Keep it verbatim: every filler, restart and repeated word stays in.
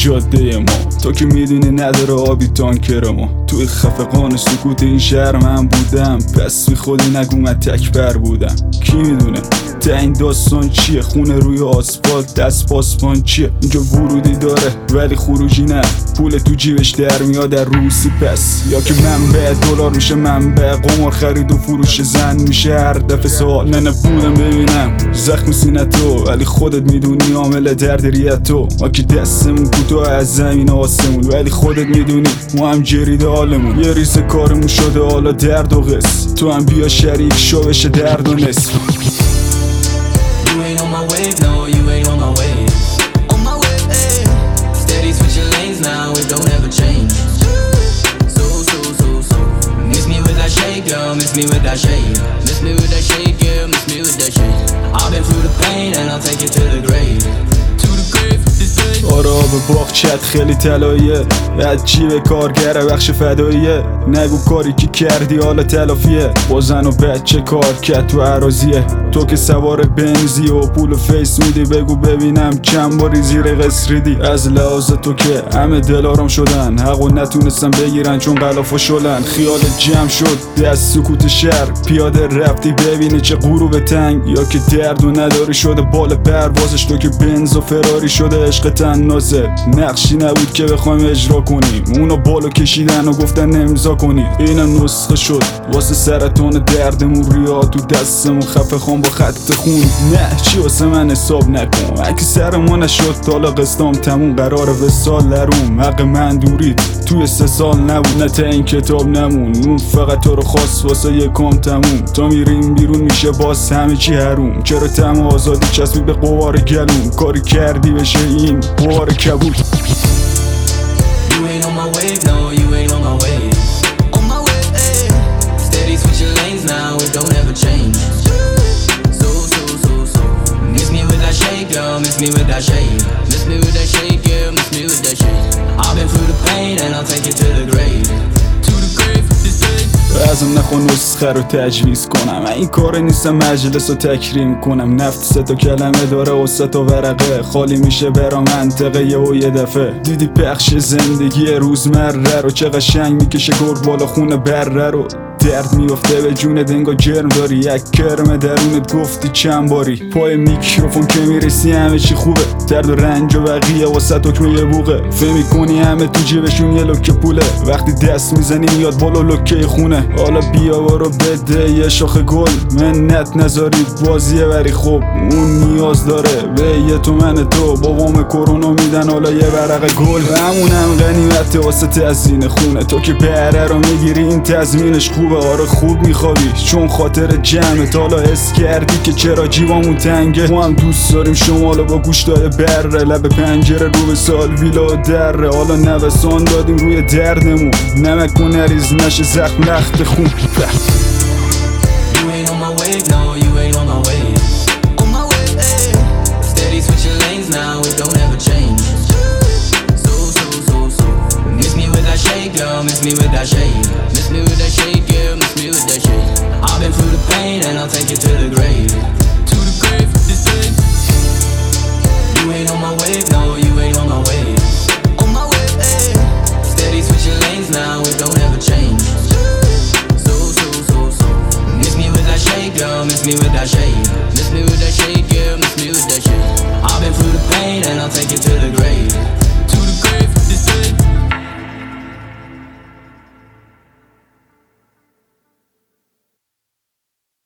جاده ما. تو که میدونی نداره آبی تانکر ما. توی خفقان سکوت این شهر من بودم، پس بی خودی نگو من تکبر بودم. کی میدونه تا این داستان چیه؟ خونه روی آسفالت دست پاسبان چیه؟ اینجا ورودی داره ولی خروجی نه، پول تو جیبش در میاد در روسی پس. یا که منبع دلار میشه منبع قمار، خرید و فروش زن میشه هر دفعه سوال. نه نبودم ببینم زخم سینه تو، ولی خودت میدونی عامل درد ریت تو. ما که دستمون کوتاه از زمین آسمون، ولی خودت میدونی ما هم جرید حالمون. یه ریز کارمون شده حالا درد و قص، تو هم بیا شریک شو بشه درد و نصف. You ain't on my wave, no, you ain't on my wave. On my wave, eh. Steady switching lanes now, it don't ever change. So, so, so, so. Miss me with that shake, girl, miss me with that shake. Miss me with that shake, girl, miss me with that shake. I've been through the pain and I'll take you to the grave. To the grave, this day. آره به باغچت خیلی طلاییه، از جیب کارگره بخش فداییه. نگو کاری که کردی حالا تلافیه، با زن و بچه کار کرد تو عراضیه. تو که سوار بنزی و پول و فیس میدی، بگو ببینم چند باری زیر قصریدی. از لحاظ تو که همه دلارم شدن، حقو نتونستن بگیرن چون غلافا شلن. خیال جمع شد دست سکوت شهر، پیاده رفتی ببینی چه غروب تنگ. یا که درد و نداری شده بال پروازش، تو که بنز و فراری شده عشق تنازه. نقشی نبود که بخوایم اجرا کنیم، اونو بالو کشیدن و گفتن امضا کنید. اینم نسخه شد واسه سرطان دردمون، ریا تو دستمون خفه خون با خط خون. نه چی واسه من حساب نکن، اگه سر ما نشد حالا قسطام تموم. قرار وصال لروم، حق من دورید توی سه سال نبود، نه تا این کتاب نمون. اون فقط تو رو خواست واسه یکم تموم. تا میریم بیرون میشه باز همه چی حروم. چرا تم آزادی چسبی به قوار گلوم، کاری کردی بشه این قوار کبود. You ain't on my wave, no, you ain't on my wave. On my wave, eh. Steady switching lanes now, it don't ever change. So, so, so, so. Miss me with that shake, girl, miss me with that shake. Miss me with that shake, girl, miss me with that shake. I've been through the pain and I'll take you to the grave. To the grave, this day. ازم نخوا نسخه رو تجویز کنم، من این کار نیستم مجلس رو تکریم کنم. نفت سه تا کلمه داره و سه تا ورقه، خالی میشه برا منطقه یه و یه دفعه. دیدی پخش زندگی روزمره رو، چه قشنگ میکشه گرگ بالا خونه بره رو. درد میفته به جون دنگا جرم داری، یک کرم درونت گفتی چند باری. پای میکروفون که میرسی همه چی خوبه، درد و رنج و بقیه واسه حکم یه بوقه. فهم میکنی همه تو جیبشون یه لکه پوله، وقتی دست میزنی میاد بالا لکه خونه. حالا بیا برو بده یه شاخه گل، منت نذارید بازیه ولی خب اون نیاز داره به یه تومن. تو با وام کرونا میدن حالا یه ورق گل، همون هم غنیمته واسه تزیین خونه. تو که بهره رو میگیری این تضمینش خوبه. آره خوب میخوابی چون خاطر جمعت، حالا حس کردی که چرا جیبامون تنگه. ما هم دوست داریم شمالو با گوشتای بره، لب پنجره رو به سال ویلا دره. حالا نوسان دادیم روی دردمون، نمک و نریز نشه زخم لخت خون. You ain't on my wave, no, you ain't on my wave. On my wave, eh. Steady switching lanes now, it don't ever change. So, so, so, so. Miss me with that shake, girl, miss me with that shake. Miss me with that shake, girl, miss me with that shake. I've been through the pain and I'll take you to the grave. To the grave, this day.